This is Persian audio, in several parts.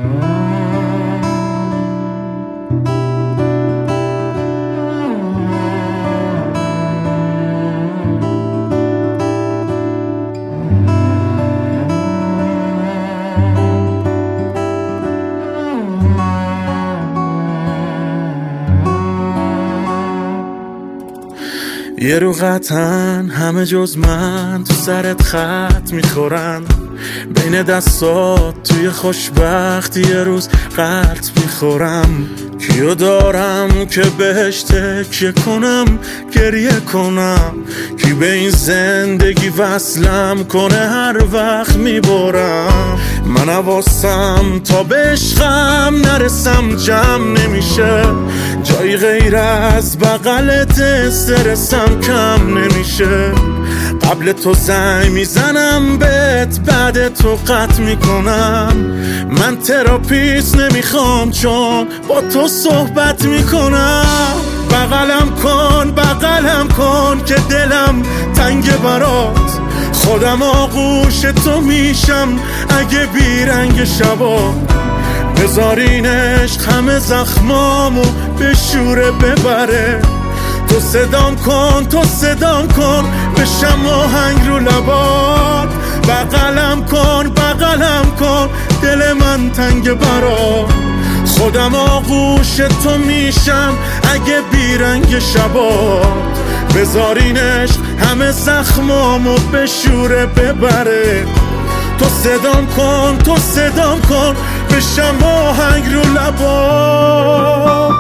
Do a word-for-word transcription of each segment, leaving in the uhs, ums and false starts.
یه رو قطعاً همه جز من تو سرت خط میخورن، بین دستات توی خوشبختی یه روز قلط میخورم. کیو دارم که بهش تکیه کنم گریه کنم، کی به این زندگی وصلم کنه هر وقت میبرم. من حواسم تا به عشقم نرسم جمع نمیشه، جایی غیر از بغلت استرسم کم نمیشه. قبل تو زنگ میزنم بهت بعد تو قطع میکنم. من تراپیست نمیخوام چون با تو صحبت میکنم. بغلم کن بغلم کن که دلم تنگ برات، خودم آغوش تو میشم اگه بیرنگ شبا. بذارین عشق همه زخمامو به شوره ببره. تو صدام کن تو صدام کن بشم آهنگ رو لبات. بغلم کن بغلم کن دل من تنگ برات، خودم آغوش تو میشم اگه بیرنگ شبات. بذارین عشق همه زخمامو به شوره ببره. تو صدام کن تو صدام کن بشم آهنگ رو لبات.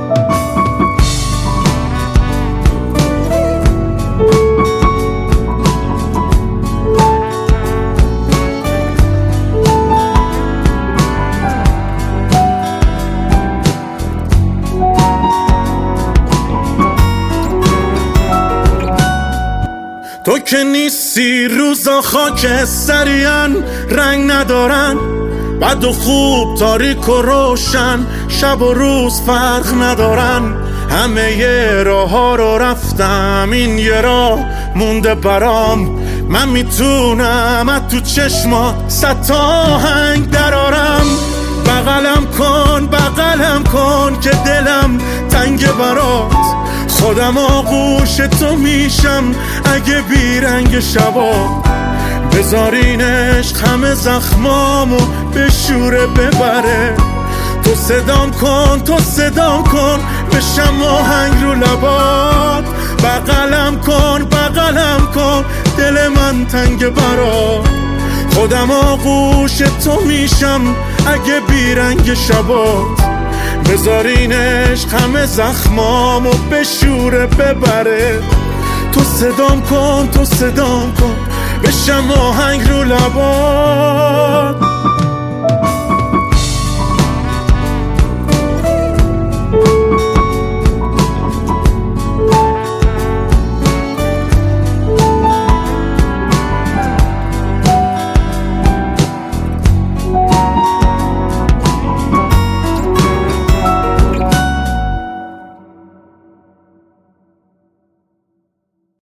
تو که نیستی روزا خاک سریعن رنگ ندارن، بد و خوب تاریک و روشن شب و روز فرق ندارن. همه یه راه ها رو رفتم این یه راه مونده برام. من میتونم از تو چشمات صد تا آهنگ درارم. بغلم کن بغلم کن که دلم تنگ برات، خودم آغوش تو میشم اگه بیرنگ شبا. بذارین عشق همه زخمامو به شوره ببره. تو صدام کن تو صدام کن بشم آهنگ رو لبات. بغلم کن بغلم کن دل من تنگ برات، خودم آغوش تو میشم اگه بیرنگ شبات. بذارین عشق همه زخمامو به شوره ببره. تو صدام کن تو صدام کن بشم آهنگ رو لبات.